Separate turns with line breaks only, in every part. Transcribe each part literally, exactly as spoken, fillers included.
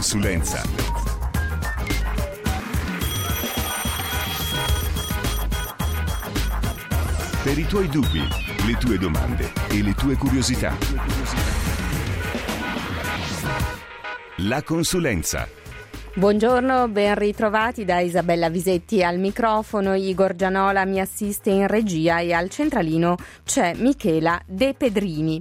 consulenza. Per i tuoi dubbi, le tue domande e le tue curiosità. La consulenza.
Buongiorno, ben ritrovati da Isabella Visetti al microfono. Igor Gianola mi assiste in regia e al centralino c'è Michela De Pedrini.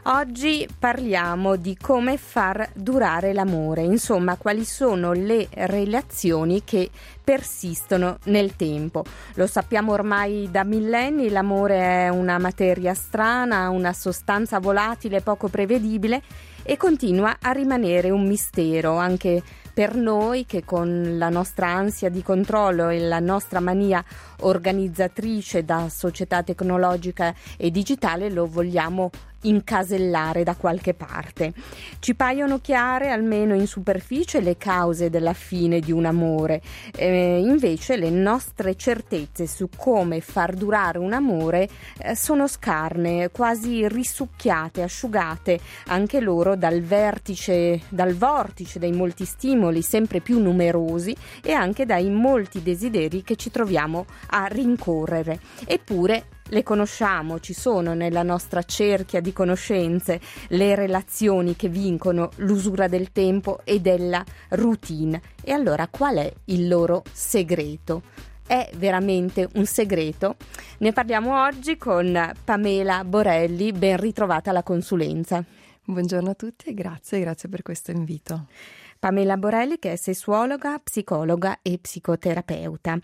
Oggi parliamo di come far durare l'amore, insomma quali sono le relazioni che persistono nel tempo. Lo sappiamo ormai da millenni, l'amore è una materia strana, una sostanza volatile poco prevedibile e continua a rimanere un mistero anche per noi che con la nostra ansia di controllo e la nostra mania organizzatrice da società tecnologica e digitale lo vogliamo incasellare da qualche parte. Ci paiono chiare, almeno in superficie, le cause della fine di un amore, eh, invece le nostre certezze su come far durare un amore eh, sono scarne, quasi risucchiate, asciugate anche loro dal vertice, dal vortice dei molti stimoli sempre più numerosi e anche dai molti desideri che ci troviamo a rincorrere. Eppure le conosciamo, ci sono nella nostra cerchia di conoscenze le relazioni che vincono l'usura del tempo e della routine. E allora qual è il loro segreto? È veramente un segreto? Ne parliamo oggi con Pamela Borelli, ben ritrovata alla consulenza.
Buongiorno a tutti e grazie, grazie per questo invito.
Pamela Borelli, che è sessuologa, psicologa e psicoterapeuta.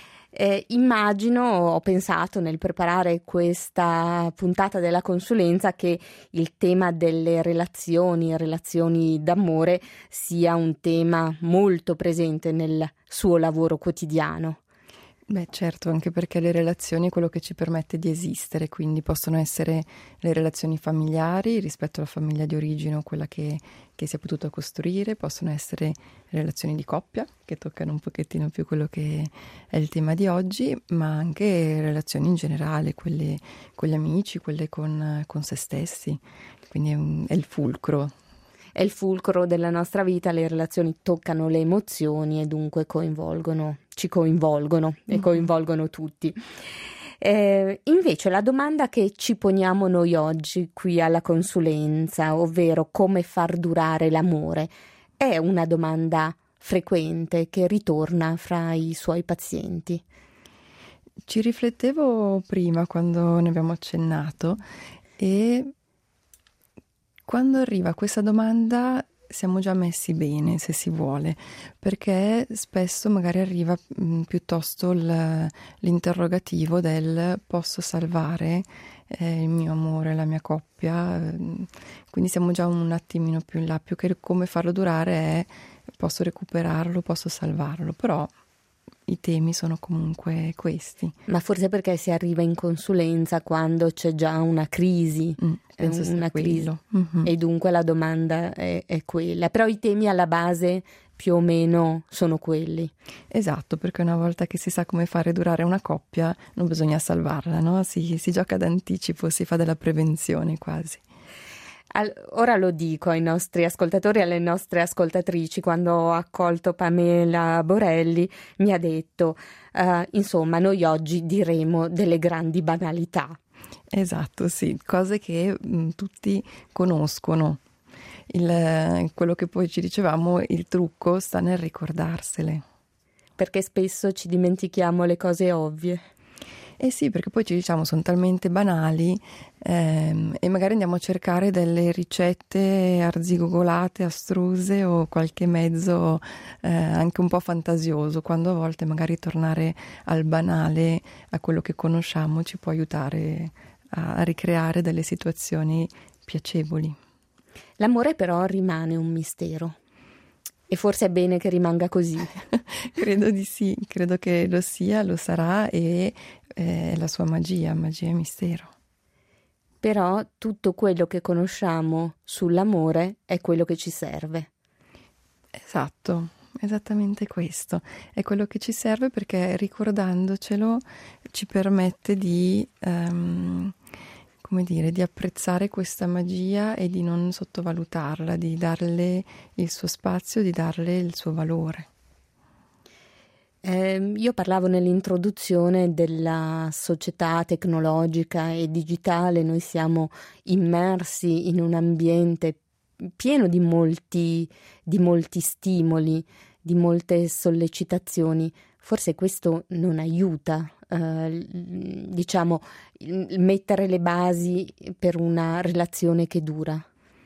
Eh, immagino, ho pensato nel preparare questa puntata della consulenza che il tema delle relazioni, relazioni d'amore sia un tema molto presente nel suo lavoro quotidiano.
Beh, certo, anche perché le relazioni è quello che ci permette di esistere, quindi possono essere le relazioni familiari rispetto alla famiglia di origine o quella che, che si è potuta costruire, possono essere relazioni di coppia, che toccano un pochettino più quello che è il tema di oggi, ma anche relazioni in generale, quelle con gli amici, quelle con, con se stessi, quindi è, un, è il fulcro.
È il fulcro della nostra vita, le relazioni toccano le emozioni e dunque coinvolgono, ci coinvolgono e coinvolgono tutti. Eh, invece la domanda che ci poniamo noi oggi qui alla consulenza, ovvero come far durare l'amore, è una domanda frequente che ritorna fra i suoi pazienti.
Ci riflettevo prima quando ne abbiamo accennato e quando arriva questa domanda siamo già messi bene, se si vuole, perché spesso magari arriva mh, piuttosto il, l'interrogativo del posso salvare eh, il mio amore, la mia coppia, quindi siamo già un attimino più in là, più che come farlo durare è posso recuperarlo, posso salvarlo, però i temi sono comunque questi.
Ma forse perché si arriva in consulenza quando c'è già una crisi,
mm, penso
una crisi
mm-hmm.
E dunque la domanda è, è quella. Però i temi alla base più o meno sono quelli.
Esatto, perché una volta che si sa come fare durare una coppia non bisogna salvarla, no? Si, si gioca d'anticipo, si fa della prevenzione quasi.
Ora lo dico ai nostri ascoltatori e alle nostre ascoltatrici, quando ho accolto Pamela Borelli mi ha detto uh, insomma noi oggi diremo delle grandi banalità.
Esatto, sì, cose che mh, tutti conoscono. Il, quello che poi ci dicevamo, il trucco sta nel ricordarsele.
Perché spesso ci dimentichiamo le cose ovvie.
Eh sì, perché poi ci diciamo sono talmente banali ehm, e magari andiamo a cercare delle ricette arzigogolate, astruse o qualche mezzo eh, anche un po' fantasioso, quando a volte magari tornare al banale, a quello che conosciamo, ci può aiutare a, a ricreare delle situazioni piacevoli.
L'amore però rimane un mistero. E forse è bene che rimanga così.
Credo di sì, credo che lo sia, lo sarà e è la sua magia, magia e mistero.
Però tutto quello che conosciamo sull'amore è quello che ci serve.
Esatto, esattamente questo. È quello che ci serve perché ricordandocelo ci permette di, um, come dire, di apprezzare questa magia e di non sottovalutarla, di darle il suo spazio, di darle il suo valore.
Eh, io parlavo nell'introduzione della società tecnologica e digitale, noi siamo immersi in un ambiente pieno di molti, di molti stimoli, di molte sollecitazioni. Forse questo non aiuta, eh, diciamo, mettere le basi per una relazione che dura.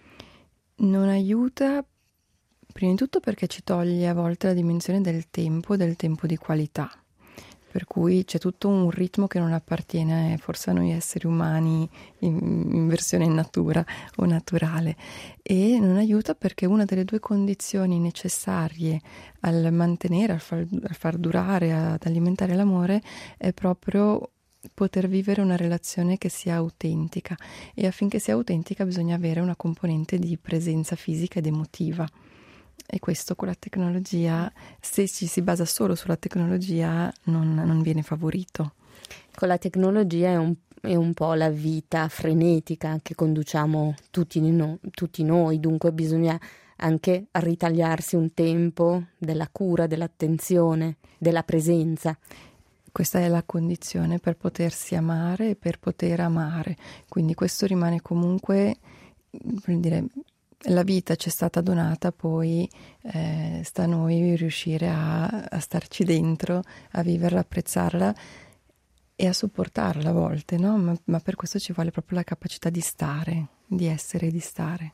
Non aiuta. Prima di tutto perché ci toglie a volte la dimensione del tempo, del tempo di qualità, per cui c'è tutto un ritmo che non appartiene forse a noi esseri umani in, in versione in natura o naturale, e non aiuta perché una delle due condizioni necessarie al mantenere, al far, al far durare, ad alimentare l'amore è proprio poter vivere una relazione che sia autentica, e affinché sia autentica bisogna avere una componente di presenza fisica ed emotiva. E questo con la tecnologia, se ci si basa solo sulla tecnologia, non, non viene favorito.
Con la tecnologia è un, è un po' la vita frenetica che conduciamo tutti, no, tutti noi, dunque bisogna anche ritagliarsi un tempo della cura, dell'attenzione, della presenza.
Questa è la condizione per potersi amare e per poter amare, quindi questo rimane comunque, per dire, la vita ci è stata donata, poi eh, sta a noi riuscire a, a starci dentro, a viverla, apprezzarla e a sopportarla a volte, no? Ma, ma per questo ci vuole proprio la capacità di stare, di essere e di stare.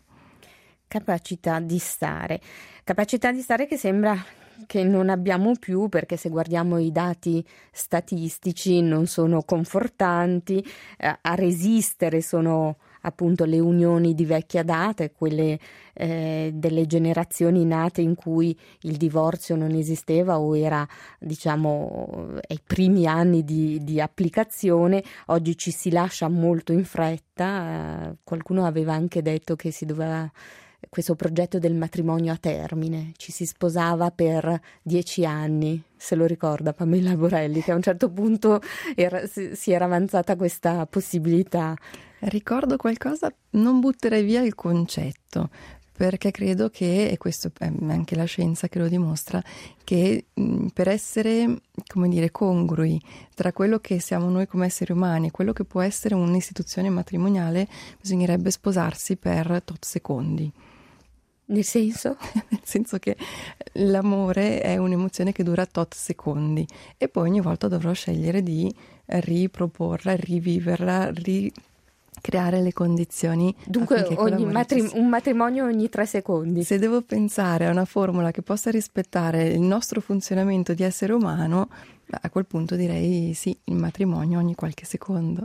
Capacità di stare, capacità di stare che sembra che non abbiamo più, perché se guardiamo i dati statistici non sono confortanti, eh, a resistere sono appunto le unioni di vecchia data, quelle eh, delle generazioni nate in cui il divorzio non esisteva o era, diciamo, ai primi anni di, di applicazione. Oggi ci si lascia molto in fretta, eh, qualcuno aveva anche detto che si doveva, questo progetto del matrimonio a termine, ci si sposava per dieci anni, se lo ricorda Pamela Borelli, che a un certo punto era, si, si era avanzata questa possibilità.
Ricordo qualcosa, non butterei via il concetto, perché credo che, e questo è anche la scienza che lo dimostra, che mh, per essere, come dire, congrui tra quello che siamo noi come esseri umani e quello che può essere un'istituzione matrimoniale, bisognerebbe sposarsi per tot secondi.
Nel senso?
Nel senso che l'amore è un'emozione che dura tot secondi e poi ogni volta dovrò scegliere di riproporla, riviverla, ri... creare le condizioni.
Dunque ogni matrim- un matrimonio ogni tre secondi.
Se devo pensare a una formula che possa rispettare il nostro funzionamento di essere umano, a quel punto direi sì, il matrimonio ogni qualche secondo.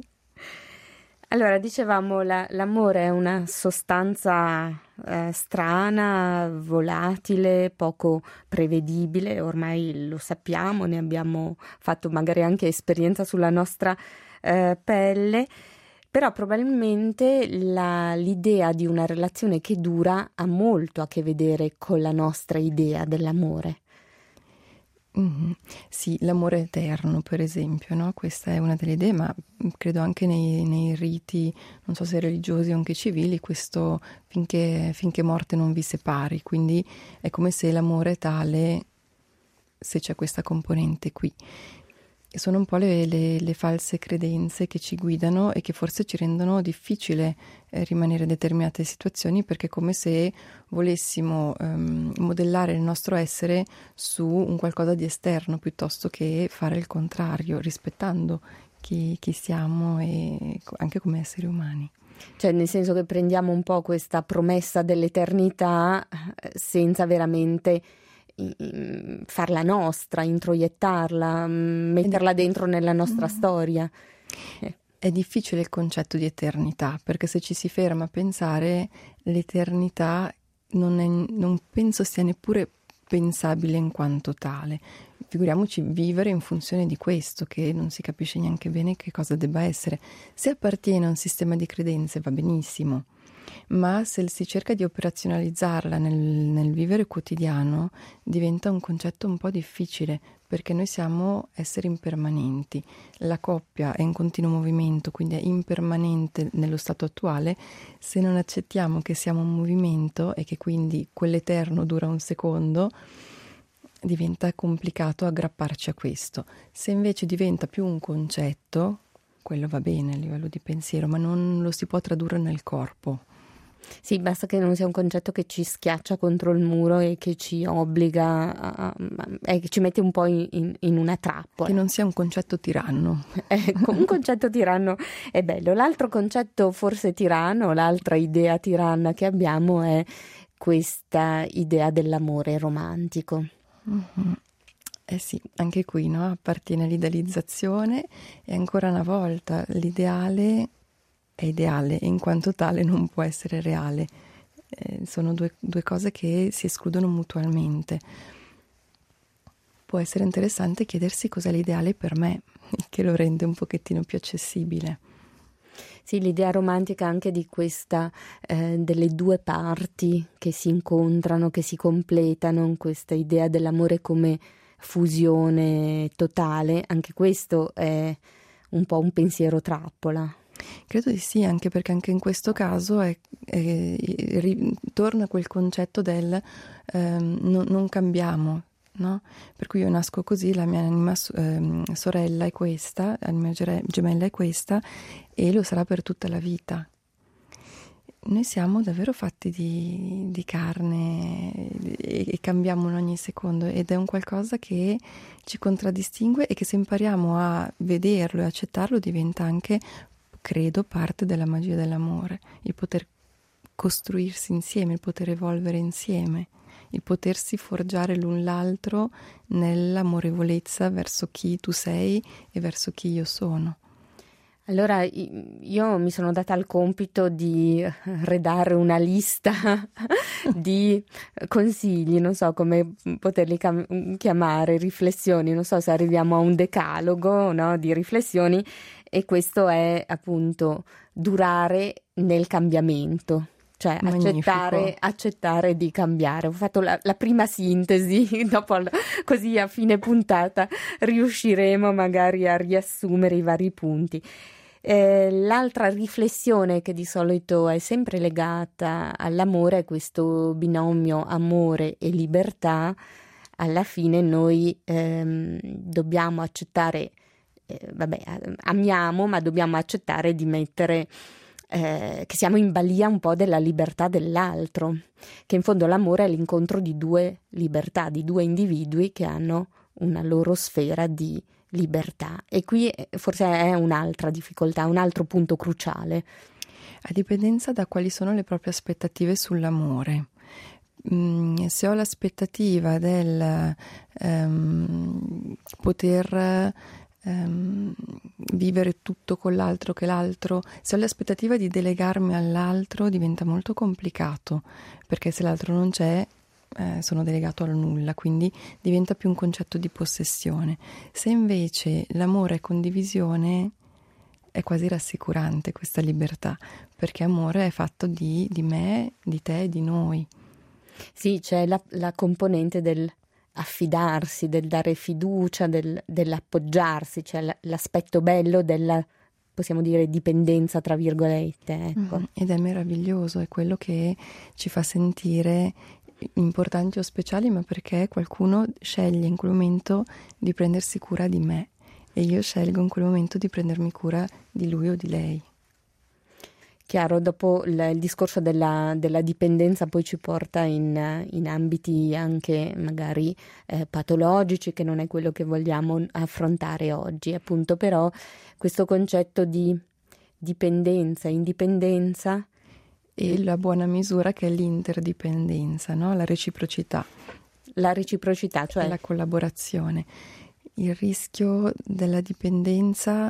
Allora, dicevamo, la, l'amore è una sostanza eh, strana, volatile, poco prevedibile, ormai lo sappiamo, ne abbiamo fatto magari anche esperienza sulla nostra eh, pelle. Però probabilmente la, l'idea di una relazione che dura ha molto a che vedere con la nostra idea dell'amore.
Mm-hmm. Sì, l'amore eterno, per esempio, no? Questa è una delle idee, ma credo anche nei, nei riti, non so se religiosi o anche civili, questo finché, finché morte non vi separi. Quindi è come se l'amore è tale se c'è questa componente qui. Sono un po' le, le, le false credenze che ci guidano e che forse ci rendono difficile eh, rimanere in determinate situazioni, perché è come se volessimo um, modellare il nostro essere su un qualcosa di esterno piuttosto che fare il contrario, rispettando chi, chi siamo e anche come esseri umani.
Cioè, nel senso che prendiamo un po' questa promessa dell'eternità senza veramente farla nostra, introiettarla, metterla dentro nella nostra storia.
È difficile il concetto di eternità, perché se ci si ferma a pensare, l'eternità non, è, non penso sia neppure pensabile in quanto tale. figuriamoci vivere in funzione di questo, che non si capisce neanche bene che cosa debba essere. Se appartiene a un sistema di credenze va benissimo, ma se si cerca di operazionalizzarla nel, nel vivere quotidiano diventa un concetto un po' difficile, perché noi siamo esseri impermanenti, la coppia è in continuo movimento, quindi è impermanente nello stato attuale. Se non accettiamo che siamo un movimento e che quindi quell'eterno dura un secondo, diventa complicato aggrapparci a questo. Se invece diventa più un concetto, quello va bene a livello di pensiero, ma non lo si può tradurre nel corpo.
Sì, basta che non sia un concetto che ci schiaccia contro il muro e che ci obbliga, a, e che ci mette un po' in, in una trappola.
Che non sia un concetto tiranno.
Ecco, un concetto tiranno è bello. L'altro concetto forse tiranno, l'altra idea tiranna che abbiamo è questa idea dell'amore romantico.
Mm-hmm. Eh sì, anche qui, no? Appartiene all'idealizzazione e ancora una volta l'ideale è ideale e in quanto tale non può essere reale. Eh, sono due, due cose che si escludono mutualmente. Può essere interessante chiedersi cos'è l'ideale per me, che lo rende un pochettino più accessibile.
Sì, l'idea romantica anche di questa, eh, delle due parti che si incontrano, che si completano, questa idea dell'amore come fusione totale, anche questo è un po' un pensiero trappola.
Credo di sì, anche perché anche in questo caso è, è, ritorna quel concetto del ehm, non, non cambiamo, no? Per cui io nasco così, la mia anima ehm, sorella è questa, l'anima gemella è questa e lo sarà per tutta la vita. Noi siamo davvero fatti di, di carne e, e cambiamo in ogni secondo ed è un qualcosa che ci contraddistingue e che se impariamo a vederlo e accettarlo diventa anche, credo, parte della magia dell'amore, il poter costruirsi insieme, il poter evolvere insieme, il potersi forgiare l'un l'altro nell'amorevolezza verso chi tu sei e verso chi io sono.
Allora io mi sono data il compito di redare una lista di consigli, non so come poterli cam- chiamare, riflessioni, non so se arriviamo a un decalogo, no, di riflessioni, e questo è appunto durare nel cambiamento. Cioè accettare, accettare di cambiare. Ho fatto la, la prima sintesi, dopo così a fine puntata riusciremo magari a riassumere i vari punti. Eh, l'altra riflessione che di solito è sempre legata all'amore è questo binomio amore e libertà. Alla fine noi ehm, dobbiamo accettare, eh, vabbè, amiamo, ma dobbiamo accettare di mettere Eh, che siamo in balia un po' della libertà dell'altro, che in fondo l'amore è l'incontro di due libertà, di due individui che hanno una loro sfera di libertà, e qui forse è un'altra difficoltà, un altro punto cruciale.
A dipendenza da quali sono le proprie aspettative sull'amore. Mm, se ho l'aspettativa del um, poter Um, vivere tutto con l'altro, che l'altro, se ho l'aspettativa di delegarmi all'altro diventa molto complicato, perché se l'altro non c'è eh, sono delegato al nulla, quindi diventa più un concetto di possessione. Se invece l'amore è condivisione è quasi rassicurante questa libertà, perché amore è fatto di, di me, di te, di noi.
Sì, c'è la, la componente del affidarsi, del dare fiducia, del, dell'appoggiarsi, cioè l'aspetto bello della, possiamo dire, dipendenza tra virgolette, ecco.
Mm, ed è meraviglioso, è quello che ci fa sentire importanti o speciali, ma perché qualcuno sceglie in quel momento di prendersi cura di me e io scelgo in quel momento di prendermi cura di lui o di lei.
Chiaro, dopo il, il discorso della, della dipendenza poi ci porta in, in ambiti anche magari eh, patologici, che non è quello che vogliamo affrontare oggi, appunto. Però questo concetto di dipendenza, indipendenza
e la buona misura che è l'interdipendenza, no? La reciprocità.
La reciprocità, cioè
la collaborazione. Il rischio della dipendenza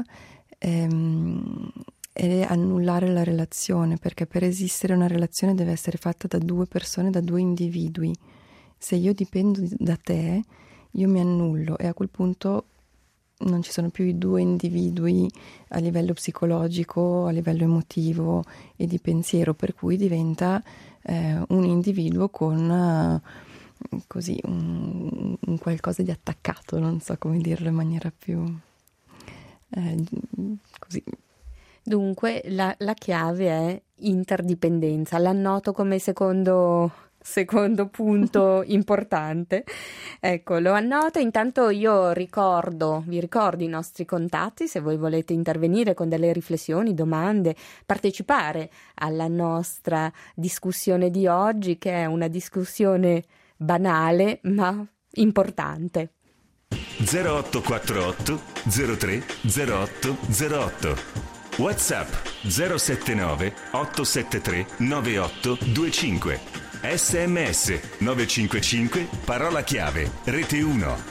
ehm, è annullare la relazione, perché per esistere una relazione deve essere fatta da due persone, da due individui. Se io dipendo da te, io mi annullo e a quel punto non ci sono più i due individui a livello psicologico, a livello emotivo e di pensiero, per cui diventa eh, un individuo con uh, così un, un qualcosa di attaccato, non so come dirlo in maniera più eh, così.
Dunque la, la chiave è interdipendenza, l'annoto come secondo... Secondo punto importante. Ecco, lo annoto. Intanto io ricordo, vi ricordo i nostri contatti se voi volete intervenire con delle riflessioni, domande, partecipare alla nostra discussione di oggi, che è una discussione banale ma importante.
zero otto quattro otto zero tre zero otto zero otto WhatsApp zero sette nove otto sette tre nove otto due cinque S M S nove cinque cinque parola chiave Rete uno.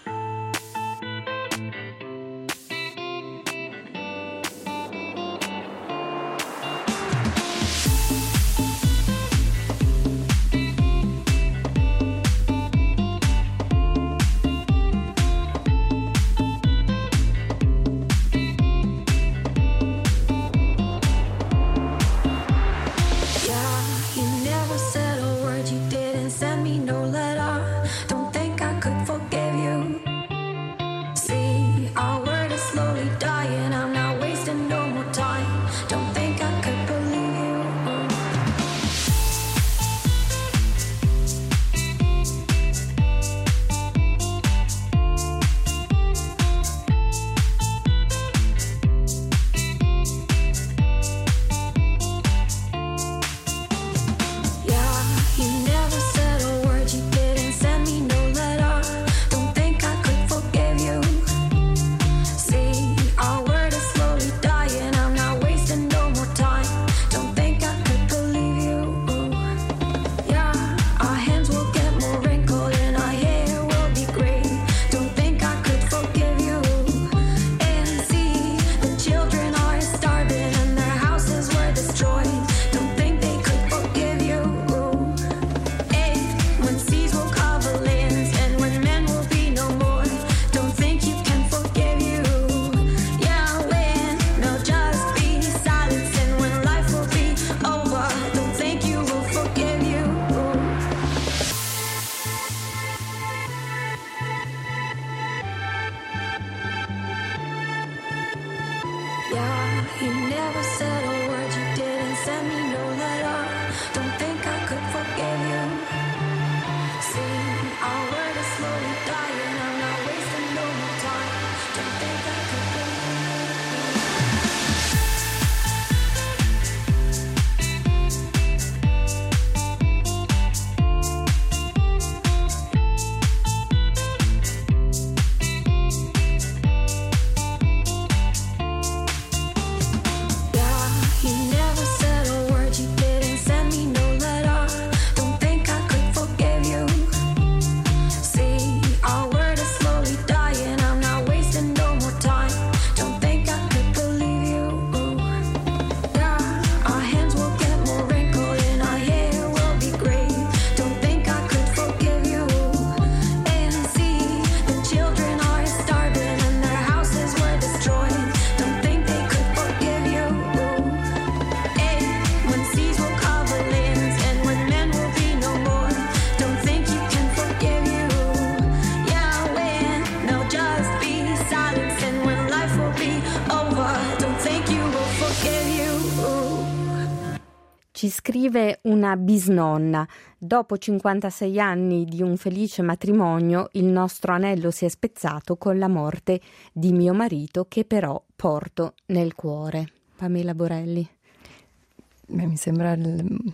Ci scrive una bisnonna: dopo cinquantasei anni di un felice matrimonio, il nostro anello si è spezzato con la morte di mio marito, che però porto nel cuore. Pamela Borelli.
Beh, mi sembra il,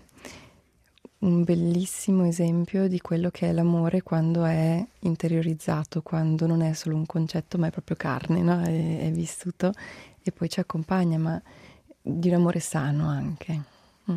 un bellissimo esempio di quello che è l'amore quando è interiorizzato, quando non è solo un concetto ma è proprio carne, no? è, è vissuto e poi ci accompagna, ma di un amore sano anche. Mm.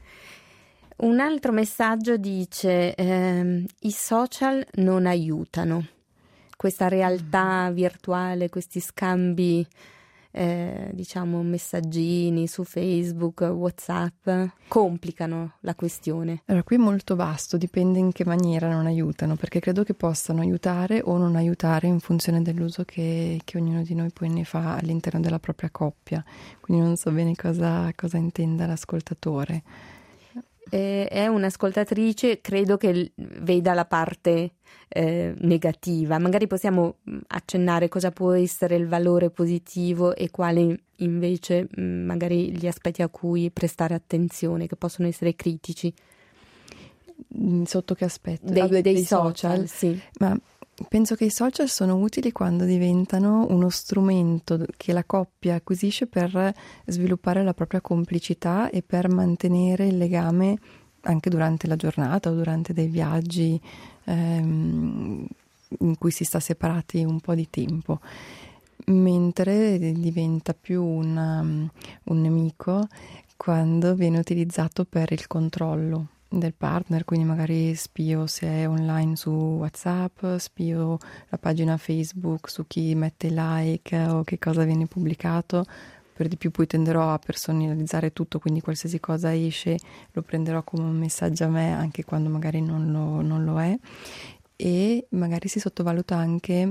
Un altro messaggio dice ehm, i social non aiutano, questa realtà virtuale, questi scambi eh, diciamo messaggini su Facebook, WhatsApp, complicano la questione?
Allora, qui è molto vasto, dipende in che maniera non aiutano, perché credo che possano aiutare o non aiutare in funzione dell'uso che, che ognuno di noi poi ne fa all'interno della propria coppia. Quindi non so bene cosa, cosa intenda l'ascoltatore.
Eh, è un'ascoltatrice, credo che veda la parte eh, negativa. Magari possiamo accennare cosa può essere il valore positivo e quali invece magari gli aspetti a cui prestare attenzione, che possono essere critici.
Sotto che aspetto?
Dei,
ah, dei,
dei,
dei
social,
social,
sì.
Ma penso che i social sono utili quando diventano uno strumento che la coppia acquisisce per sviluppare la propria complicità e per mantenere il legame anche durante la giornata o durante dei viaggi ehm, in cui si sta separati un po' di tempo, mentre diventa più una, un nemico quando viene utilizzato per il controllo del partner, quindi magari spio se è online su WhatsApp, spio la pagina Facebook su chi mette like o che cosa viene pubblicato. Per di più poi tenderò a personalizzare tutto, quindi qualsiasi cosa esce lo prenderò come un messaggio a me anche quando magari non lo, non lo è, e magari si sottovaluta anche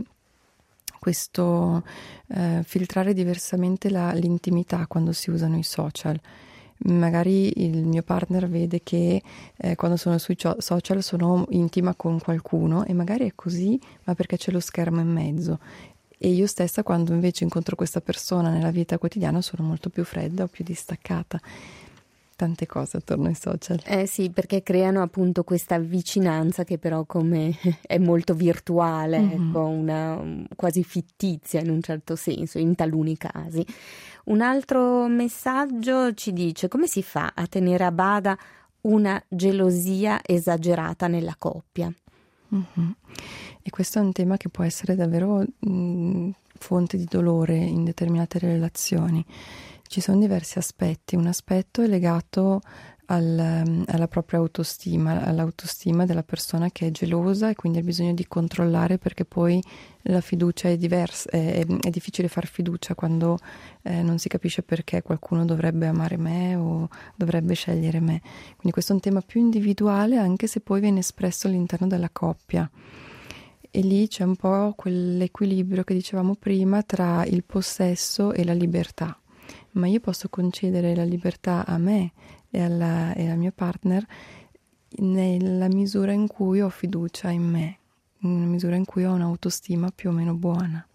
questo eh, filtrare diversamente la, l'intimità quando si usano i social. Magari il mio partner vede che eh, quando sono sui social sono intima con qualcuno e magari è così, ma perché c'è lo schermo in mezzo. E io stessa, quando invece incontro questa persona nella vita quotidiana, sono molto più fredda o più distaccata. Tante cose attorno ai social.
Eh sì, perché creano appunto questa vicinanza che però come è molto virtuale, mm-hmm. ecco, una quasi fittizia in un certo senso, in taluni casi. Un altro messaggio ci dice: come si fa a tenere a bada una gelosia esagerata nella coppia?
Mm-hmm. E questo è un tema che può essere davvero mh, fonte di dolore in determinate relazioni. Ci sono diversi aspetti. Un aspetto è legato al, alla propria autostima, all'autostima della persona che è gelosa e quindi ha bisogno di controllare, perché poi la fiducia è diversa, è, è difficile far fiducia quando eh, non si capisce perché qualcuno dovrebbe amare me o dovrebbe scegliere me. Quindi questo è un tema più individuale, anche se poi viene espresso all'interno della coppia. E lì c'è un po' quell'equilibrio che dicevamo prima tra il possesso e la libertà. Ma io posso concedere la libertà a me e, alla, e al mio partner nella misura in cui ho fiducia in me, nella misura in cui ho un'autostima più o meno buona.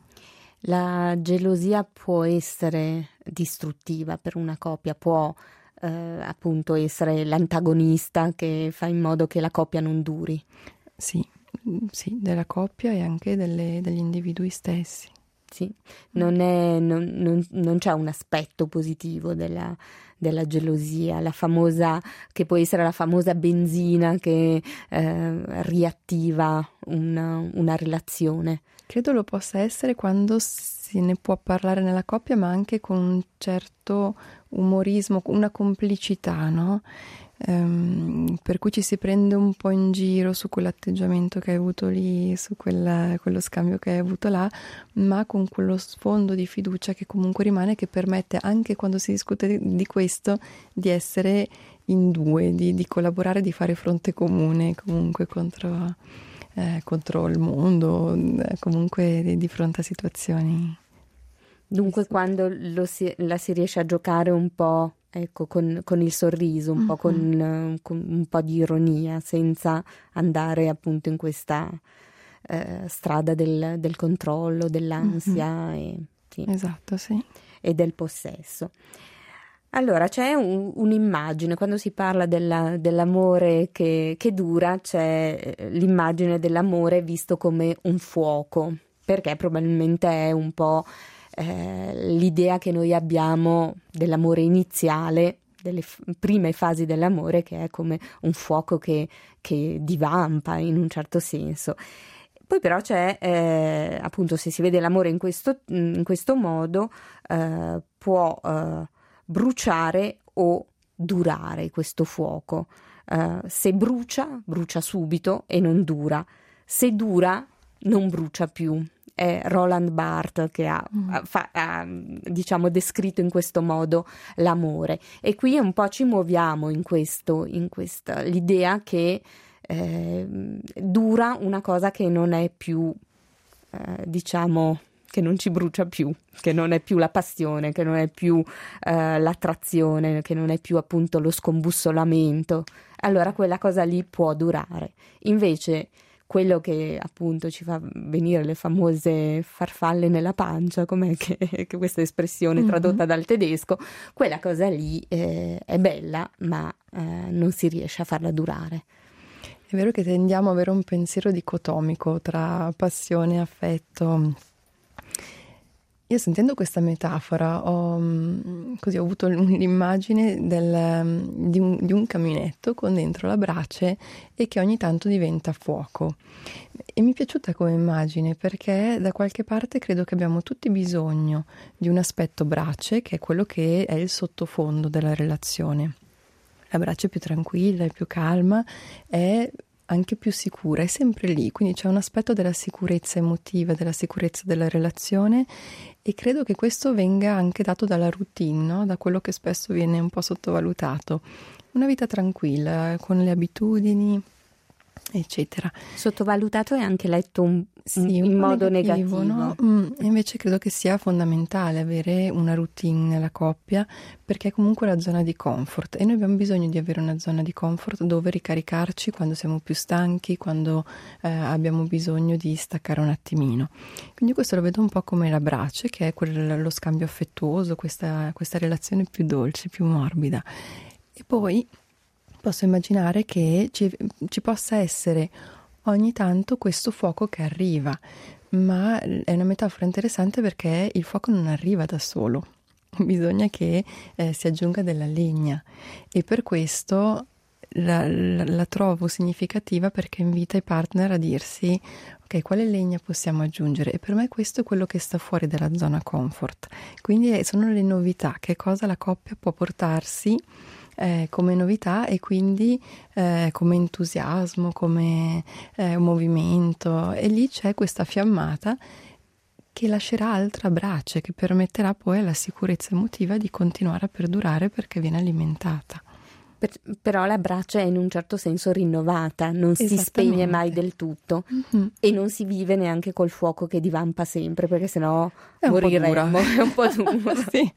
La gelosia può essere distruttiva per una coppia, può eh, appunto essere l'antagonista che fa in modo che la coppia non duri.
Sì, sì, della coppia e anche delle, degli individui stessi.
Sì, non, è, non, non, non c'è un aspetto positivo della, della gelosia, la famosa, che può essere la famosa benzina che eh, riattiva una, una relazione.
Credo lo possa essere quando se ne può parlare nella coppia, ma anche con un certo umorismo, una complicità, no? Um, per cui ci si prende un po' in giro su quell'atteggiamento che hai avuto lì, su quella, quello scambio che hai avuto là, ma con quello sfondo di fiducia che comunque rimane, che permette, anche quando si discute di, di questo, di essere in due, di, di collaborare, di fare fronte comune comunque contro, eh, contro il mondo, eh, comunque di, di fronte a situazioni.
Dunque quando lo si, la si riesce a giocare un po', ecco, con, con il sorriso, un mm-hmm. po' con, con un po' di ironia, senza andare appunto in questa eh, strada del, del controllo, dell'ansia mm-hmm. e, sì,
esatto, sì.
e del possesso. Allora c'è un, un'immagine, quando si parla della, dell'amore che, che dura, c'è l'immagine dell'amore visto come un fuoco, perché probabilmente è un po' Eh, l'idea che noi abbiamo dell'amore iniziale, delle f- prime fasi dell'amore, che è come un fuoco che, che divampa in un certo senso. Poi però c'è, eh, appunto, se si vede l'amore in questo, in questo modo, eh, può eh, bruciare o durare questo fuoco. Eh, se brucia, brucia subito e non dura. Se dura, non brucia più. È Roland Barthes che ha,
Mm.
fa, ha diciamo descritto in questo modo l'amore, e qui un po' ci muoviamo in questo, in questa l'idea che eh, dura una cosa che non è più eh, diciamo che non ci brucia più, che non è più la passione, che non è più eh, l'attrazione, che non è più appunto lo scombussolamento. Allora quella cosa lì può durare. Invece quello che appunto ci fa venire le famose farfalle nella pancia, com'è che, che questa espressione
Mm-hmm.
tradotta dal tedesco, quella cosa lì eh, è bella, ma eh, non si riesce a farla durare.
È vero che tendiamo ad avere un pensiero dicotomico tra passione e affetto. Io sentendo questa metafora ho, mm, così, ho avuto l'immagine del, mm, di, un, di un caminetto con dentro la brace e che ogni tanto diventa fuoco. E mi è piaciuta come immagine perché da qualche parte credo che abbiamo tutti bisogno di un aspetto brace, che è quello che è il sottofondo della relazione. La brace è più tranquilla, è più calma, è anche più sicura, è sempre lì, quindi c'è un aspetto della sicurezza emotiva, della sicurezza della relazione, e credo che questo venga anche dato dalla routine, no? Da quello che spesso viene un po' sottovalutato. Una vita tranquilla, con le abitudini, eccetera.
Sottovalutato e anche letto un,
Sì,
in
un po'
modo
negativo,
negativo.
no? Mm, e invece credo che sia fondamentale avere una routine nella coppia, perché è comunque la zona di comfort e noi abbiamo bisogno di avere una zona di comfort dove ricaricarci quando siamo più stanchi, quando eh, abbiamo bisogno di staccare un attimino. Quindi questo lo vedo un po' come la brace, che è quel, lo scambio affettuoso, questa, questa relazione più dolce, più morbida. E poi posso immaginare che ci, ci possa essere ogni tanto questo fuoco che arriva, ma è una metafora interessante perché il fuoco non arriva da solo, bisogna che eh, si aggiunga della legna, e per questo la, la, la trovo significativa, perché invita i partner a dirsi: ok, quale legna possiamo aggiungere? E per me questo è quello che sta fuori dalla zona comfort, quindi sono le novità, che cosa la coppia può portarsi Eh, come novità, e quindi eh, come entusiasmo, come eh, movimento, e lì c'è questa fiammata che lascerà altra brace, che permetterà poi alla sicurezza emotiva di continuare a perdurare perché viene alimentata.
Per, però la brace è in un certo senso rinnovata, non si spegne mai del tutto, mm-hmm. e non si vive neanche col fuoco che divampa sempre, perché sennò
è
moriremmo. È un po' dura.
Sì.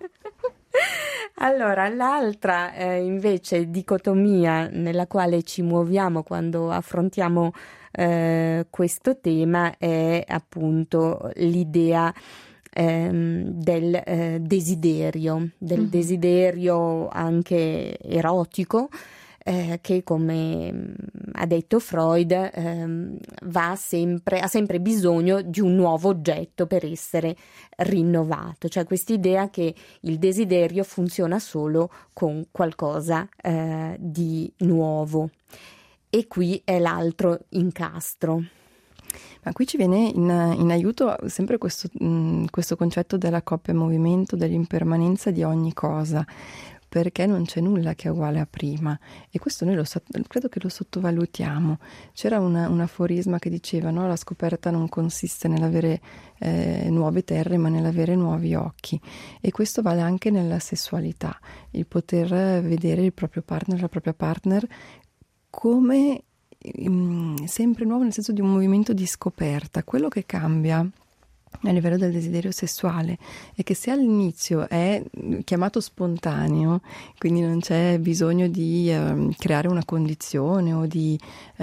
Allora, l'altra eh, invece dicotomia nella quale ci muoviamo quando affrontiamo eh, questo tema è appunto l'idea ehm, del eh, desiderio, del mm-hmm. desiderio anche erotico, eh, che come ha detto Freud ehm, va sempre, ha sempre bisogno di un nuovo oggetto per essere rinnovato, cioè quest'idea che il desiderio funziona solo con qualcosa eh, di nuovo. E qui è l'altro incastro.
Ma qui ci viene in, in aiuto sempre questo, mh, questo concetto della coppia in movimento, dell'impermanenza di ogni cosa, perché non c'è nulla che è uguale a prima, e questo noi lo, credo che lo sottovalutiamo. C'era una, un aforisma che diceva, no? La scoperta non consiste nell'avere eh, nuove terre, ma nell'avere nuovi occhi, e questo vale anche nella sessualità, il poter vedere il proprio partner, la propria partner come mh, sempre nuovo, nel senso di un movimento di scoperta. Quello che cambia a livello del desiderio sessuale è che se all'inizio è chiamato spontaneo, quindi non c'è bisogno di eh, creare una condizione o di,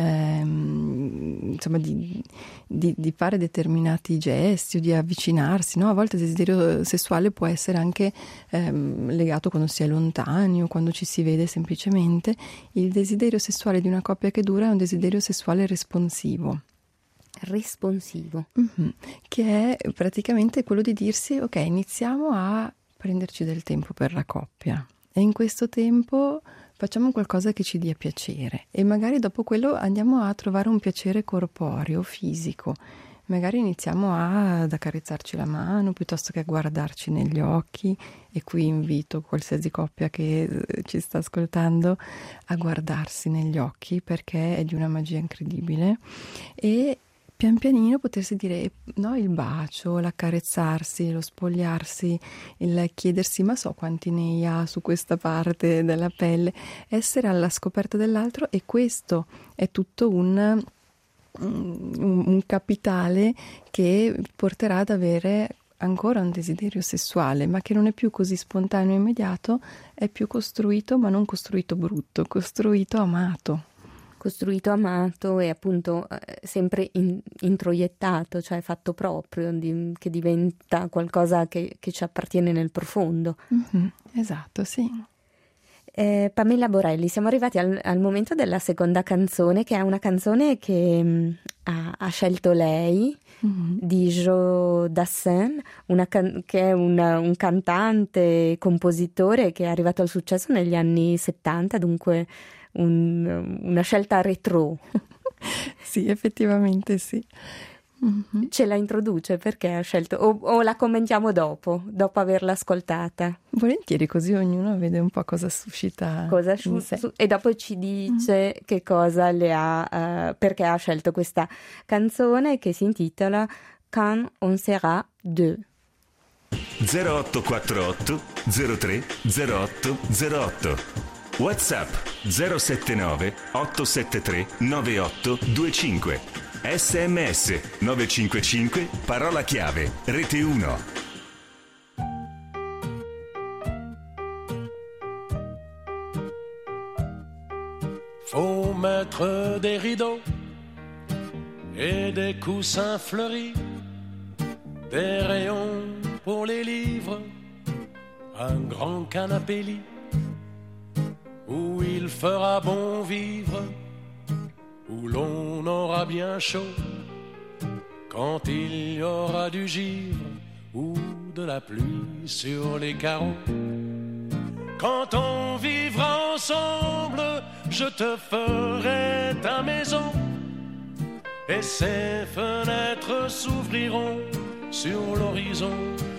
ehm, insomma, di, di, di fare determinati gesti o di avvicinarsi, no? A volte il desiderio sessuale può essere anche ehm, legato quando si è lontani o quando ci si vede semplicemente. Il desiderio sessuale di una coppia che dura è un desiderio sessuale responsivo.
responsivo
Mm-hmm. Che è praticamente quello di dirsi: ok, iniziamo a prenderci del tempo per la coppia, e in questo tempo facciamo qualcosa che ci dia piacere, e magari dopo quello andiamo a trovare un piacere corporeo, fisico. Magari iniziamo a, ad accarezzarci la mano piuttosto che a guardarci negli occhi, e qui invito qualsiasi coppia che ci sta ascoltando a guardarsi negli occhi, perché è di una magia incredibile. E pian pianino potersi dire, no, il bacio, l'accarezzarsi, lo spogliarsi, il chiedersi ma so quanti nei ha su questa parte della pelle, essere alla scoperta dell'altro, e questo è tutto un, un, un capitale che porterà ad avere ancora un desiderio sessuale, ma che non è più così spontaneo e immediato, è più costruito, ma non costruito brutto, costruito amato.
Costruito amato e appunto eh, sempre in, introiettato, cioè fatto proprio, di, che diventa qualcosa che, che ci appartiene nel profondo.
Mm-hmm, esatto, sì.
Eh, Pamela Borelli, siamo arrivati al, al momento della seconda canzone, che è una canzone che mh, ha, ha scelto lei, mm-hmm. di Jo Dassin, una can- che è una, un cantante, compositore che è arrivato al successo negli anni settanta, dunque un, una scelta retro.
Sì, effettivamente sì. Mm-hmm.
Ce la introduce perché ha scelto, o, o la commentiamo dopo, dopo averla ascoltata?
Volentieri, così ognuno vede un po' cosa suscita
cosa su, su, e dopo ci dice mm. che cosa le ha, uh, perché ha scelto questa canzone che si intitola Quand on sera deux.
zero otto quattro otto zero tre zero otto zero otto WhatsApp zero sette nove otto sette tre nove otto due cinque, sms nove cinque cinque, parola chiave, rete uno.
Faut mettre des rideaux et des coussins fleuris, des rayons pour les livres, un grand canapé lit où il fera bon vivre, où l'on aura bien chaud quand il y aura du givre ou de la pluie sur les carreaux. Quand on vivra ensemble, je te ferai ta maison et ses fenêtres s'ouvriront sur l'horizon.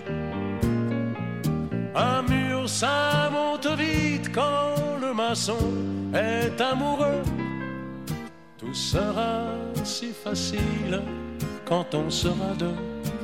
Un mur, ça monte vite quand le maçon est amoureux. Tout sera si facile quand on sera deux.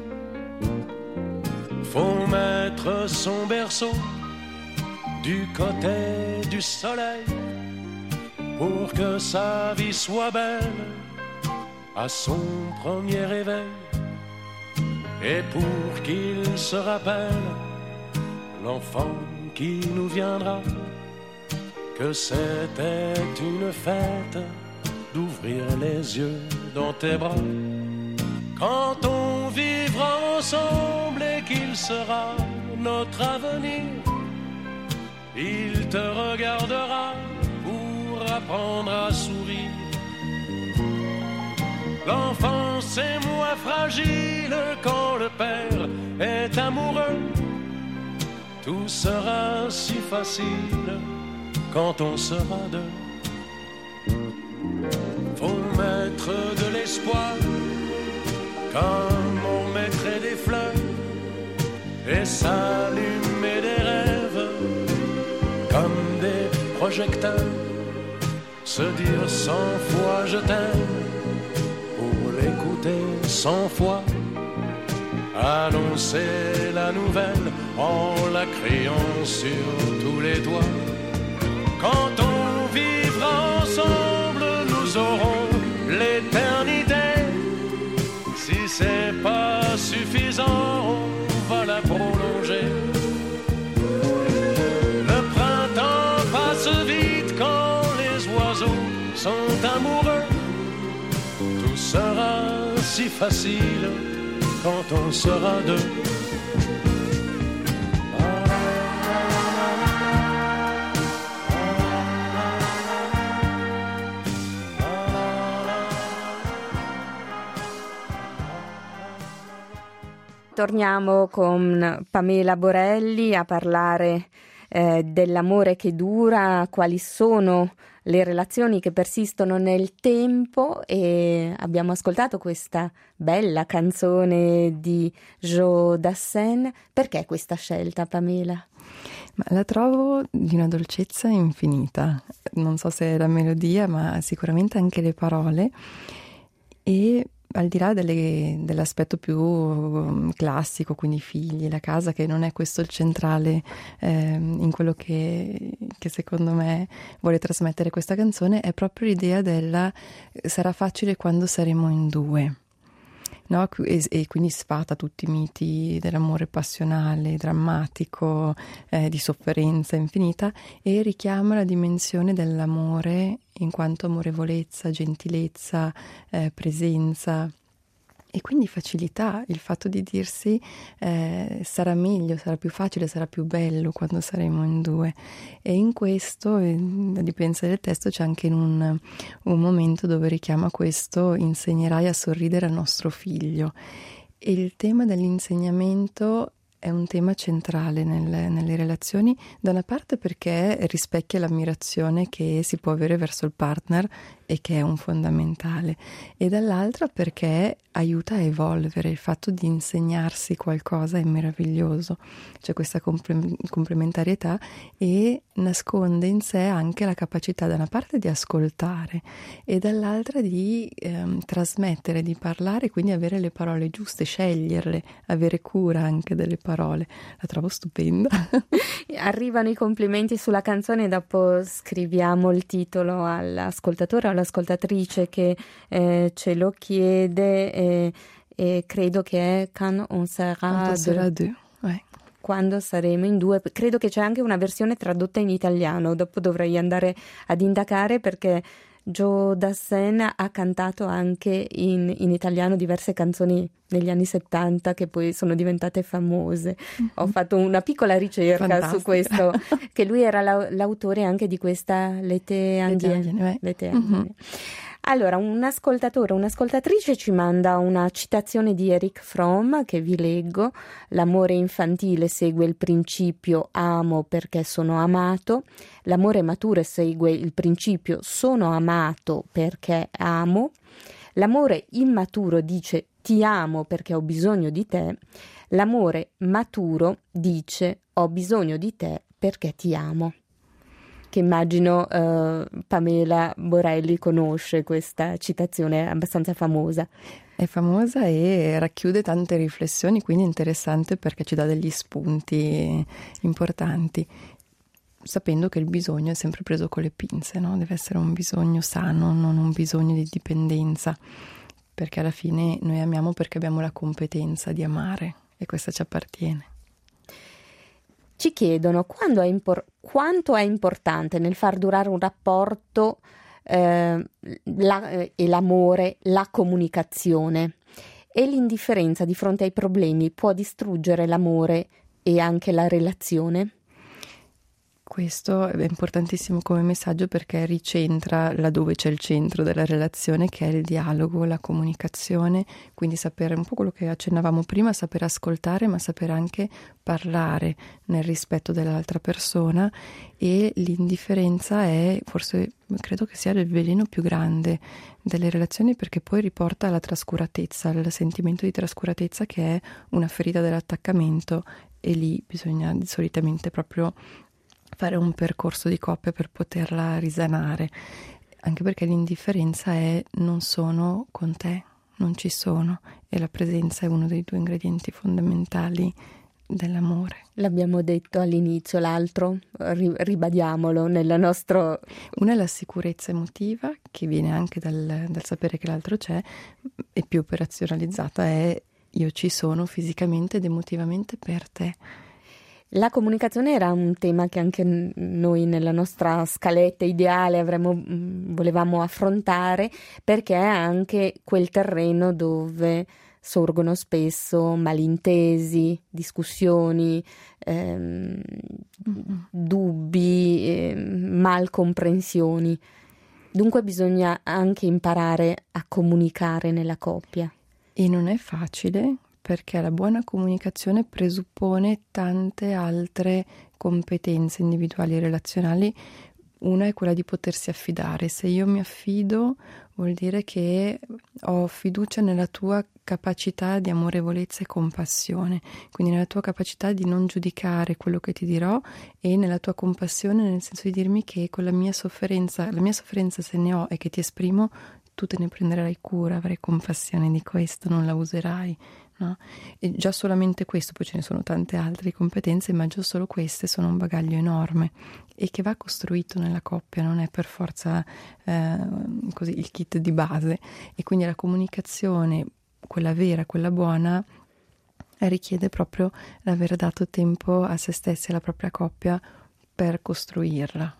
Faut mettre son berceau du côté du soleil pour que sa vie soit belle à son premier réveil, et pour qu'il se rappelle l'enfant qui nous viendra, que c'était une fête d'ouvrir les yeux dans tes bras. Quand on vivra ensemble et qu'il sera notre avenir, il te regardera pour apprendre à sourire. L'enfance est moins fragile quand le père est amoureux. Tout sera si facile quand on sera deux. Faut mettre de l'espoir comme on mettrait des fleurs et s'allumer des rêves comme des projecteurs. Se dire cent fois je t'aime pour l'écouter cent fois. Annoncer la nouvelle en la criant sur tous les toits. Quand on vivra ensemble, nous aurons l'éternité. Si c'est pas suffisant, on va la prolonger. Le printemps passe vite quand les oiseaux sont amoureux. Tout sera si facile quand on sera deux.
Torniamo con Pamela Borelli a parlare eh, dell'amore che dura, quali sono le relazioni che persistono nel tempo, e abbiamo ascoltato questa bella canzone di Jo Dassin. Perché questa scelta, Pamela?
Ma la trovo di una dolcezza infinita, non so se è la melodia, ma sicuramente anche le parole, e al di là delle, dell'aspetto più um, classico, quindi i figli, la casa, che non è questo il centrale ehm, in quello che, che secondo me vuole trasmettere questa canzone, è proprio l'idea della sarà facile quando saremo in due. No? E, e quindi sfata tutti i miti dell'amore passionale, drammatico, eh, di sofferenza infinita, e richiama la dimensione dell'amore in quanto amorevolezza, gentilezza, eh, presenza. E quindi facilità, il fatto di dirsi eh, sarà meglio, sarà più facile, sarà più bello quando saremo in due. E in questo, a dipendenza del testo, c'è anche un, un momento dove richiama questo: insegnerai a sorridere al nostro figlio. E il tema dell'insegnamento è un tema centrale nelle, nelle relazioni, da una parte perché rispecchia l'ammirazione che si può avere verso il partner e che è un fondamentale, e dall'altra perché aiuta a evolvere. Il fatto di insegnarsi qualcosa è meraviglioso, c'è questa comple- complementarietà, e nasconde in sé anche la capacità da una parte di ascoltare e dall'altra di ehm, trasmettere, di parlare, quindi avere le parole giuste, sceglierle, avere cura anche delle parole. La trovo stupenda.
Arrivano i complimenti sulla canzone, dopo scriviamo il titolo all'ascoltatore o all'ascoltatrice che eh, ce lo chiede, e, e credo che è Quand on sera
deux. Ouais.
Quando saremo in due. Credo che c'è anche una versione tradotta in italiano, dopo dovrei andare ad indagare, perché Joe Dassin ha cantato anche in, in italiano diverse canzoni negli anni settanta che poi sono diventate famose. Mm-hmm. Ho fatto una piccola ricerca Fantastica. Su questo, che lui era la, l'autore anche di questa L'été indien. L'été indien. Mm-hmm. Allora, un ascoltatore, un'ascoltatrice ci manda una citazione di Erich Fromm che vi leggo: l'amore infantile segue il principio amo perché sono amato, l'amore maturo segue il principio sono amato perché amo, l'amore immaturo dice ti amo perché ho bisogno di te, l'amore maturo dice ho bisogno di te perché ti amo. Che immagino uh, Pamela Borelli conosce questa citazione abbastanza famosa.
È famosa e racchiude tante riflessioni, quindi è interessante perché ci dà degli spunti importanti, sapendo che il bisogno è sempre preso con le pinze, no? Deve essere un bisogno sano, non un bisogno di dipendenza, perché alla fine noi amiamo perché abbiamo la competenza di amare e questa ci appartiene.
Ci chiedono quando è impor- quanto è importante nel far durare un rapporto eh, la, eh, e l'amore, la comunicazione, e l'indifferenza di fronte ai problemi può distruggere l'amore e anche la relazione.
Questo è importantissimo come messaggio perché ricentra laddove c'è il centro della relazione, che è il dialogo, la comunicazione, quindi sapere un po' quello che accennavamo prima, sapere ascoltare ma sapere anche parlare nel rispetto dell'altra persona. E l'indifferenza è forse, credo che sia il veleno più grande delle relazioni, perché poi riporta alla trascuratezza, al sentimento di trascuratezza, che è una ferita dell'attaccamento, e lì bisogna solitamente proprio fare un percorso di coppia per poterla risanare, anche perché l'indifferenza è non sono con te, non ci sono, e la presenza è uno dei due ingredienti fondamentali dell'amore.
L'abbiamo detto all'inizio, l'altro ribadiamolo nella nostra...
Una è la sicurezza emotiva, che viene anche dal, dal sapere che l'altro c'è, e più operazionalizzata è io ci sono fisicamente ed emotivamente per te.
La comunicazione era un tema che anche noi nella nostra scaletta ideale avremmo, volevamo affrontare, perché è anche quel terreno dove sorgono spesso malintesi, discussioni, ehm, mm-hmm. dubbi, eh, malcomprensioni. Dunque bisogna anche imparare a comunicare nella coppia.
E non è facile, perché la buona comunicazione presuppone tante altre competenze individuali e relazionali. Una è quella di potersi affidare. Se io mi affido, vuol dire che ho fiducia nella tua capacità di amorevolezza e compassione, quindi nella tua capacità di non giudicare quello che ti dirò, e nella tua compassione, nel senso di dirmi che con la mia sofferenza, la mia sofferenza se ne ho e che ti esprimo, tu te ne prenderai cura, avrai compassione di questo, non la userai, no? E già solamente questo, poi ce ne sono tante altre competenze, ma già solo queste sono un bagaglio enorme e che va costruito nella coppia, non è per forza eh, così il kit di base. E quindi la comunicazione, quella vera, quella buona, richiede proprio l'aver dato tempo a se stessi e alla propria coppia per costruirla.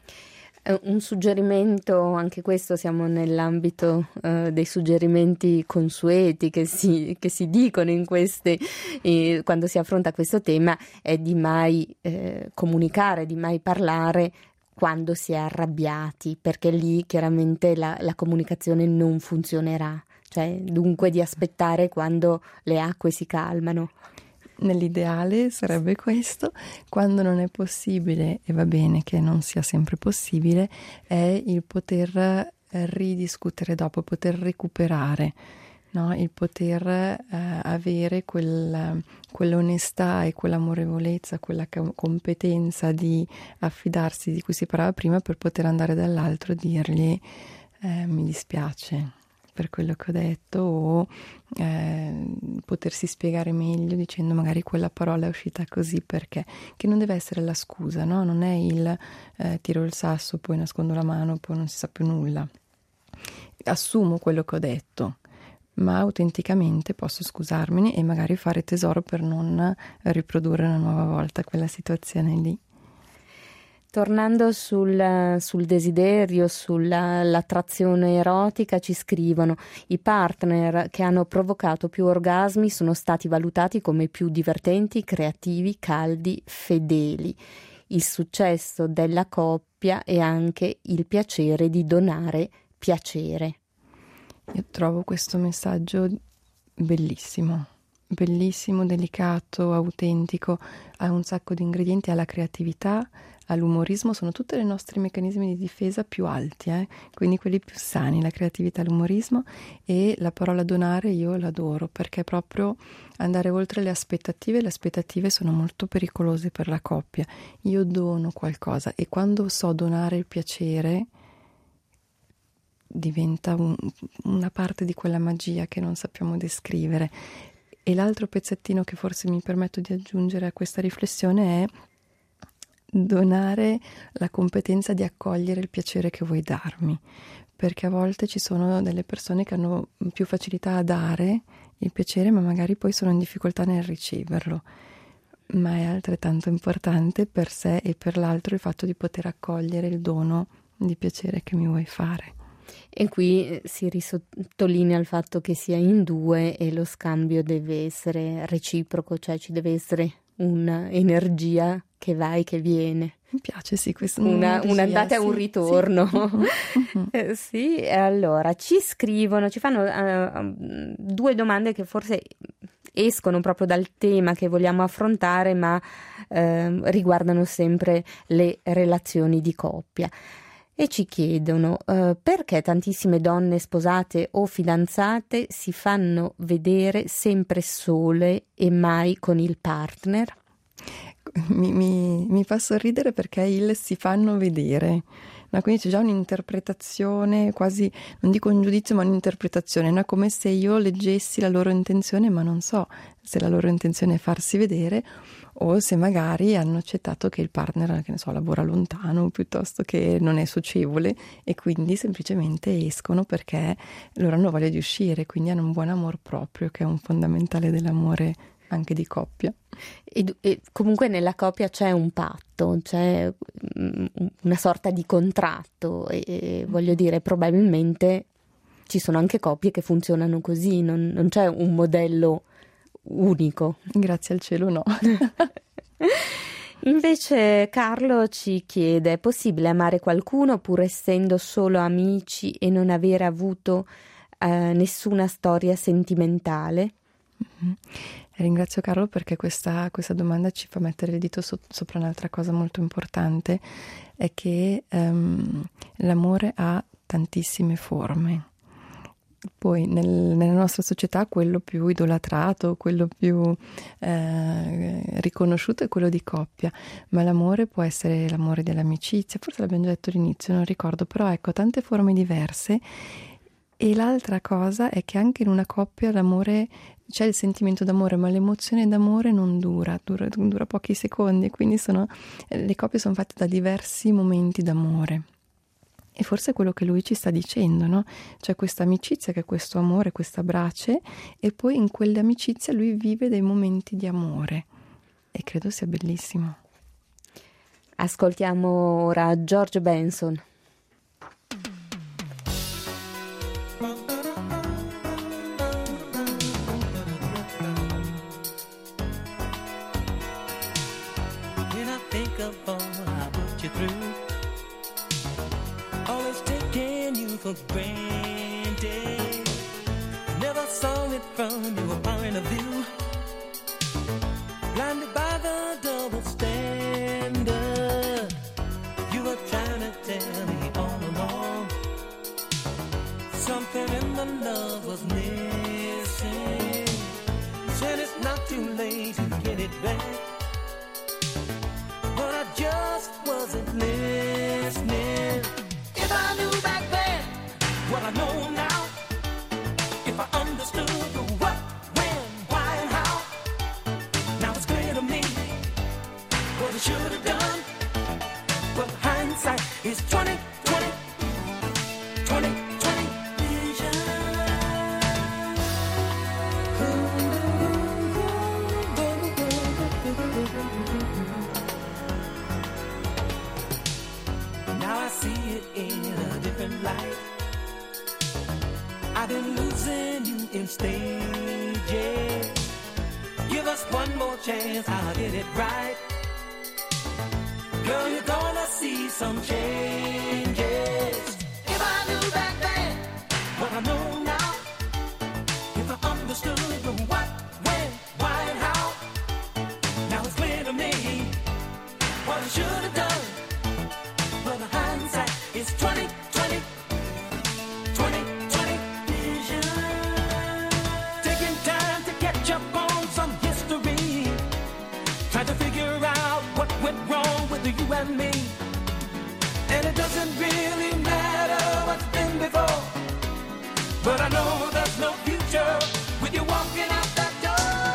Un suggerimento, anche questo siamo nell'ambito eh, dei suggerimenti consueti che si, che si dicono in queste, eh, quando si affronta questo tema, è di mai eh, comunicare, di mai parlare quando si è arrabbiati, perché lì chiaramente la, la comunicazione non funzionerà, cioè dunque di aspettare quando le acque si calmano.
Nell'ideale sarebbe questo, quando non è possibile, e va bene che non sia sempre possibile, è il poter ridiscutere dopo, poter recuperare, no? Il poter eh, avere quel, quell'onestà e quell'amorevolezza, quella competenza di affidarsi di cui si parlava prima, per poter andare dall'altro e dirgli eh, mi dispiace per quello che ho detto, o eh, potersi spiegare meglio dicendo magari quella parola è uscita così perché, che non deve essere la scusa, no? Non è il eh, tiro il sasso, poi nascondo la mano, poi non si sa più nulla. Assumo quello che ho detto, ma autenticamente posso scusarmene e magari fare tesoro per non riprodurre una nuova volta quella situazione lì.
Tornando sul, sul desiderio, sull'attrazione erotica, ci scrivono: i partner che hanno provocato più orgasmi sono stati valutati come più divertenti, creativi, caldi, fedeli. Il successo della coppia è anche il piacere di donare piacere.
Io trovo questo messaggio bellissimo, bellissimo, delicato, autentico, ha un sacco di ingredienti, ha la creatività, all'umorismo, sono tutti i nostri meccanismi di difesa più alti, eh? Quindi quelli più sani, la creatività, l'umorismo, e la parola donare io l'adoro, perché è proprio andare oltre le aspettative. Le aspettative sono molto pericolose per la coppia. Io dono qualcosa e quando so donare il piacere diventa un, una parte di quella magia che non sappiamo descrivere. E l'altro pezzettino che forse mi permetto di aggiungere a questa riflessione è donare la competenza di accogliere il piacere che vuoi darmi, perché a volte ci sono delle persone che hanno più facilità a dare il piacere, ma magari poi sono in difficoltà nel riceverlo. Ma è altrettanto importante per sé e per l'altro il fatto di poter accogliere il dono di piacere che mi vuoi fare.
E qui si risottolinea il fatto che sia in due e lo scambio deve essere reciproco, cioè ci deve essere un'energia che va e che viene.
Mi piace, sì, questo
una, un'andata e sì, un ritorno. Sì. eh, sì, allora ci scrivono, ci fanno uh, due domande che forse escono proprio dal tema che vogliamo affrontare, ma uh, riguardano sempre le relazioni di coppia. E ci chiedono uh, perché tantissime donne sposate o fidanzate si fanno vedere sempre sole e mai con il partner?
Mi, mi, mi fa sorridere perché il si fanno vedere, no? Quindi c'è già un'interpretazione, quasi, non dico un giudizio, ma un'interpretazione, no? Come se io leggessi la loro intenzione, ma non so se la loro intenzione è farsi vedere o se magari hanno accettato che il partner, che ne so, lavora lontano piuttosto che non è socievole e quindi semplicemente escono perché loro hanno voglia di uscire, quindi hanno un buon amor proprio, che è un fondamentale dell'amore anche di coppia.
E, e comunque nella coppia c'è un patto, c'è una sorta di contratto e, e voglio dire, probabilmente ci sono anche coppie che funzionano così, non, non c'è un modello unico.
Grazie al cielo no.
Invece Carlo ci chiede: è possibile amare qualcuno pur essendo solo amici e non aver avuto eh, nessuna storia sentimentale?
Mm-hmm. Ringrazio Carlo perché questa, questa domanda ci fa mettere il dito so, sopra un'altra cosa molto importante, è che um, l'amore ha tantissime forme. Poi nel, nella nostra società quello più idolatrato, quello più eh, riconosciuto è quello di coppia, ma l'amore può essere l'amore dell'amicizia, forse l'abbiamo già detto all'inizio, non ricordo, però ecco, tante forme diverse E l'altra cosa è che anche in una coppia l'amore, c'è il sentimento d'amore, ma l'emozione d'amore non dura, dura, dura pochi secondi, quindi sono, le coppie sono fatte da diversi momenti d'amore. E forse è quello che lui ci sta dicendo, no? C'è questa amicizia che è questo amore, questa brace, e poi in quell'amicizia lui vive dei momenti di amore. E credo sia bellissimo.
Ascoltiamo ora George Benson.
For granted, never saw it from your point of view. Blinded by the double standard, you were trying to tell me all along. Something in the love was missing. Said it's not too late to get it back, but I just wasn't listening. If I knew back then what I know now, if I understood the what, when, why, and how, now it's clear to me what I should have done. But hindsight is twenty twenty, twenty twenty vision. Now I see it in a different light. I've been losing you in stages. Give us one more chance, I'll get it right. Girl, you're gonna see some changes. If I knew back then what I know now, if I understood the what, when, why, and how, now it's clear to me what I should have done. But the hindsight is twenty twenty. You and me, and it doesn't really matter what's been before, but I know there's no future with you walking out that door.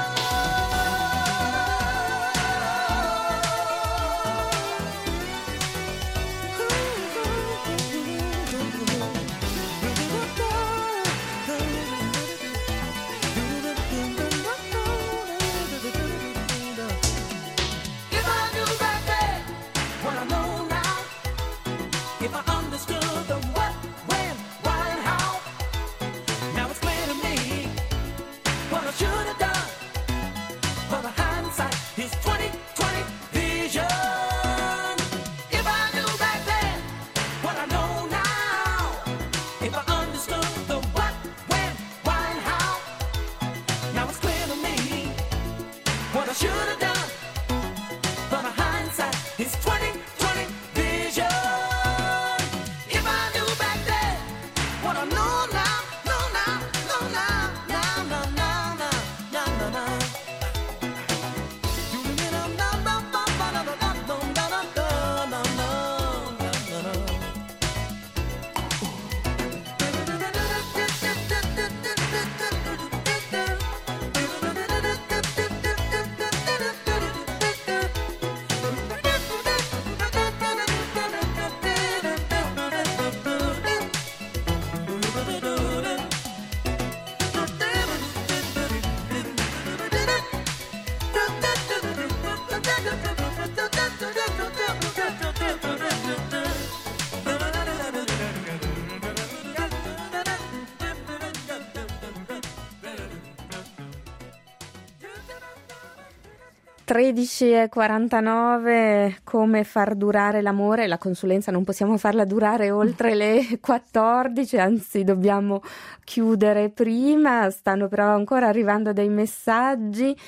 tredici e quarantanove, come far durare l'amore. La consulenza non possiamo farla durare oltre le quattordici, anzi dobbiamo chiudere prima. Stanno però ancora arrivando dei messaggi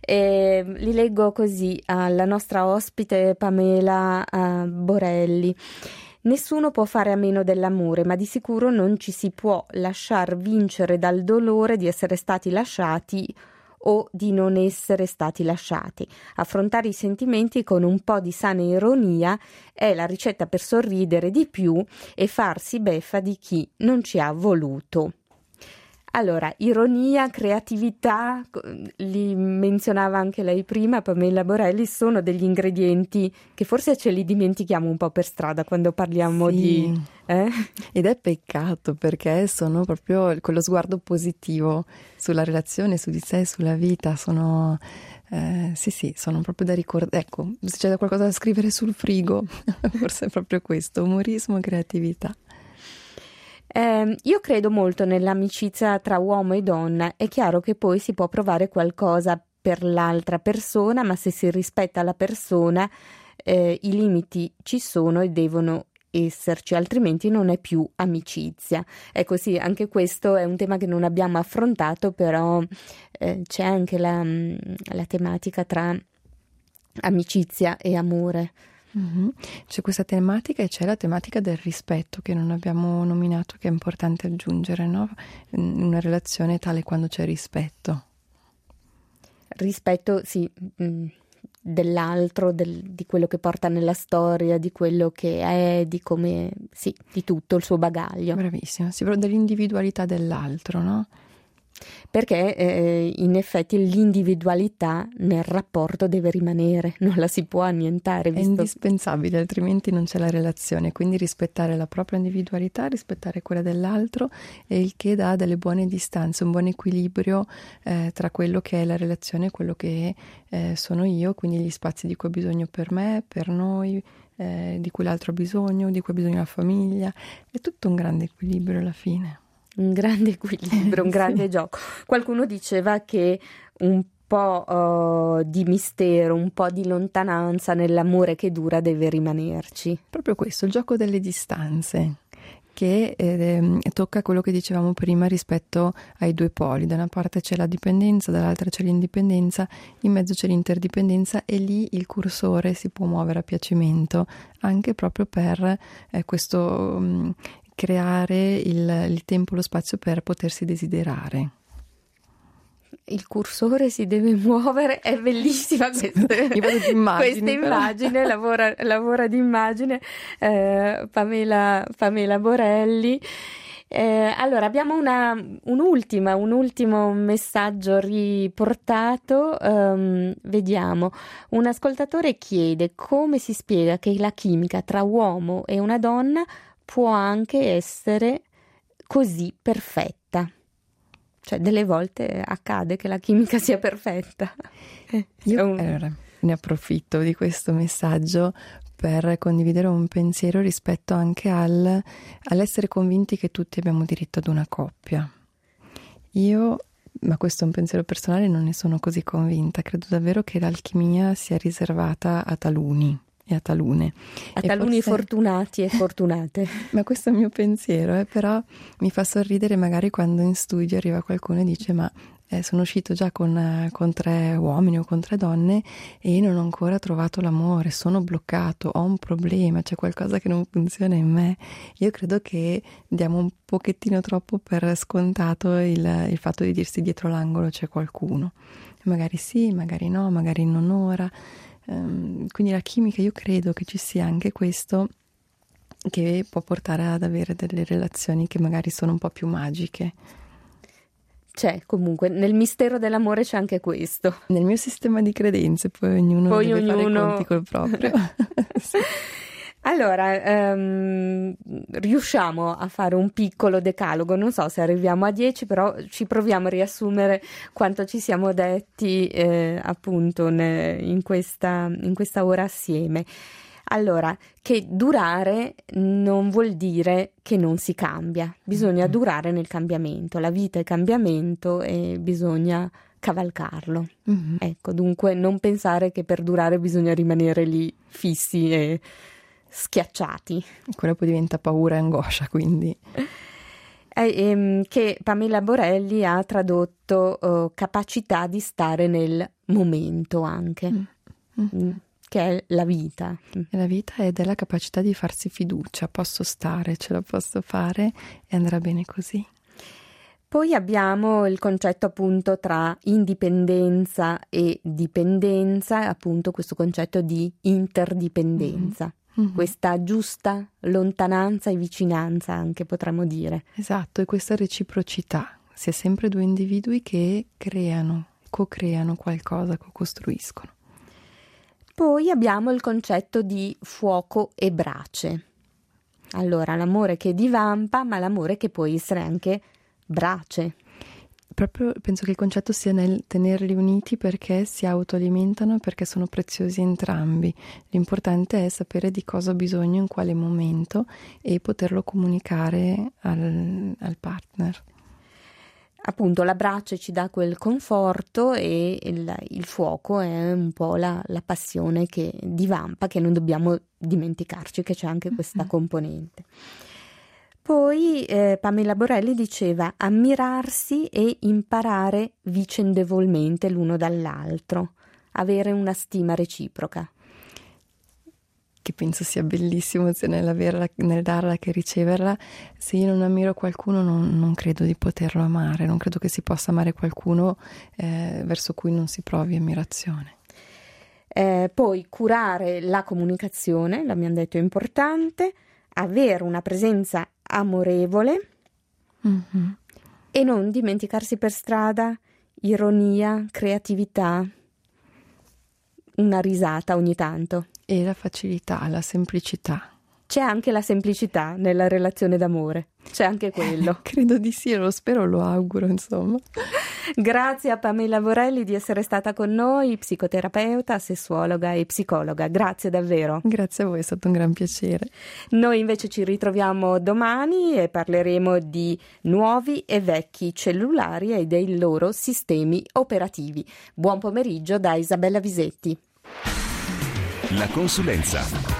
e li leggo così alla nostra ospite Pamela uh, Borelli. Nessuno può fare a meno dell'amore, ma di sicuro non ci si può lasciar vincere dal dolore di essere stati lasciati o di non essere stati lasciati. Affrontare i sentimenti con un po' di sana ironia è la ricetta per sorridere di più e farsi beffa di chi non ci ha voluto. Allora, ironia, creatività, li menzionava anche lei prima, Pamela Borelli, sono degli ingredienti che forse ce li dimentichiamo un po' per strada quando parliamo
sì.
di... Eh?
Ed è peccato, perché sono proprio quello sguardo positivo sulla relazione, su di sé, sulla vita, sono... Eh, sì, sì, sono proprio da ricordare. Ecco, se c'è qualcosa da scrivere sul frigo, forse è proprio questo, umorismo e creatività.
Eh, io credo molto nell'amicizia tra uomo e donna. È chiaro che poi si può provare qualcosa per l'altra persona, ma se si rispetta la persona, eh, i limiti ci sono e devono esserci, altrimenti non è più amicizia. Ecco, sì, anche questo è un tema che non abbiamo affrontato, però eh, c'è anche la, la tematica tra amicizia e amore.
Mm-hmm. C'è questa tematica e c'è la tematica del rispetto che non abbiamo nominato, che è importante aggiungere, no? Una relazione tale quando c'è rispetto.
Rispetto, sì, dell'altro, del, di quello che porta nella storia, di quello che è, di come, sì, di tutto il suo bagaglio.
Bravissima, sì, però dell'individualità dell'altro, no?
Perché eh, in effetti l'individualità nel rapporto deve rimanere, non la si può annientare.
Visto... È indispensabile, altrimenti non c'è la relazione, quindi rispettare la propria individualità, rispettare quella dell'altro, e il che dà delle buone distanze, un buon equilibrio eh, tra quello che è la relazione e quello che eh, sono io, quindi gli spazi di cui ho bisogno per me, per noi, eh, di cui l'altro ha bisogno, di cui ha bisogno la famiglia. È tutto un grande equilibrio alla fine.
Un grande equilibrio, un grande sì. gioco. Qualcuno diceva che un po' uh, di mistero, un po' di lontananza nell'amore che dura deve rimanerci.
Proprio questo, il gioco delle distanze, che eh, tocca quello che dicevamo prima rispetto ai due poli. Da una parte c'è la dipendenza, dall'altra c'è l'indipendenza, in mezzo c'è l'interdipendenza, e lì il cursore si può muovere a piacimento, anche proprio per eh, questo... Mh, creare il, il tempo, lo spazio per potersi desiderare.
Il cursore si deve muovere, è bellissima questa, questa immagine, lavora, lavora di immagine, eh, Pamela, Pamela Borelli. Eh, allora abbiamo una, un'ultima, un ultimo messaggio riportato, um, vediamo. Un ascoltatore chiede come si spiega che la chimica tra uomo e una donna può anche essere così perfetta. Cioè, delle volte accade che la chimica sia perfetta.
Io
un...
allora, ne approfitto di questo messaggio per condividere un pensiero rispetto anche al, all'essere convinti che tutti abbiamo diritto ad una coppia. Io, ma questo è un pensiero personale, non ne sono così convinta. Credo davvero che l'alchimia sia riservata a taluni e a talune.
A
e
taluni
forse...
fortunati e fortunate.
Ma questo è il mio pensiero, eh, però mi fa sorridere magari quando in studio arriva qualcuno e dice ma eh, sono uscito già con, con tre uomini o con tre donne e non ho ancora trovato l'amore, sono bloccato, ho un problema, c'è qualcosa che non funziona in me. Io credo che diamo un pochettino troppo per scontato il, il fatto di dirsi dietro l'angolo c'è qualcuno. Magari sì, magari no, magari non ora. Quindi la chimica, io credo che ci sia anche questo che può portare ad avere delle relazioni che magari sono un po' più magiche.
C'è comunque, nel mistero dell'amore c'è anche questo.
Nel mio sistema di credenze poi ognuno
poi
deve
ognuno...
fare i conti col proprio. Sì.
Allora, um, riusciamo a fare un piccolo decalogo, non so se arriviamo a dieci, però ci proviamo a riassumere quanto ci siamo detti eh, appunto ne, in, questa, in questa ora assieme. Allora, che durare non vuol dire che non si cambia, bisogna mm-hmm. durare nel cambiamento, la vita è cambiamento e bisogna cavalcarlo. Mm-hmm. Ecco, dunque non pensare che per durare bisogna rimanere lì fissi e schiacciati.
Quello poi diventa paura e angoscia, quindi.
Eh, ehm, che Pamela Borelli ha tradotto uh, capacità di stare nel momento anche, mm. Mm. che è la vita.
E la vita è della capacità di farsi fiducia, posso stare, ce la posso fare e andrà bene così.
Poi abbiamo il concetto appunto tra indipendenza e dipendenza, appunto questo concetto di interdipendenza, mm-hmm. questa giusta lontananza e vicinanza anche potremmo dire.
Esatto, e questa reciprocità, si è sempre due individui che creano, co-creano qualcosa, co-costruiscono.
Poi abbiamo il concetto di fuoco e brace. Allora, l'amore che divampa, ma l'amore che può essere anche brace.
Proprio penso che il concetto sia nel tenerli uniti perché si autoalimentano, perché sono preziosi entrambi. L'importante è sapere di cosa ho bisogno in quale momento e poterlo comunicare al, al partner.
Appunto la brace ci dà quel conforto e il, il fuoco è un po' la, la passione che divampa, che non dobbiamo dimenticarci che c'è anche questa mm-hmm. componente. Poi eh, Pamela Borelli diceva ammirarsi e imparare vicendevolmente l'uno dall'altro, avere una stima reciproca.
Che penso sia bellissimo sia nell'averla, nel darla che riceverla. Se io non ammiro qualcuno non, non credo di poterlo amare, non credo che si possa amare qualcuno eh, verso cui non si provi ammirazione.
Eh, poi curare la comunicazione, l'abbiamo detto è importante, avere una presenza amorevole
mm-hmm.
e non dimenticarsi per strada ironia, creatività, una risata ogni tanto.
E la facilità, la semplicità.
C'è anche la semplicità nella relazione d'amore, c'è anche quello.
Credo di sì, lo spero, lo auguro, insomma.
Grazie a Pamela Borelli di essere stata con noi, psicoterapeuta, sessuologa e psicologa. Grazie davvero.
Grazie a voi, è stato un gran piacere.
Noi invece ci ritroviamo domani e parleremo di nuovi e vecchi cellulari e dei loro sistemi operativi. Buon pomeriggio da Isabella Visetti.
La consulenza